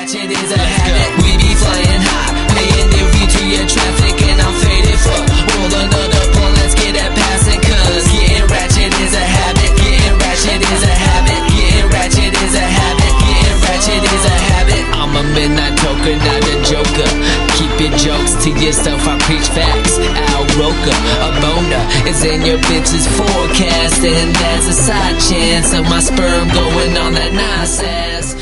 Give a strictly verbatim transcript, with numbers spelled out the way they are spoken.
ratchet is a habit. We be flying high, paying the view to your traffic, and I'm faded. Fuck, roll another blunt, let's get that passing. Cause getting ratchet is a habit. Getting ratchet is a habit. Getting ratchet is a habit. Getting ratchet is a habit. I'm a midnight toker, not a joker. Keep your jokes to yourself, I preach facts. Al Roker, a boner is in your bitch's forecast, and there's a side chance of my sperm going on that nonsense.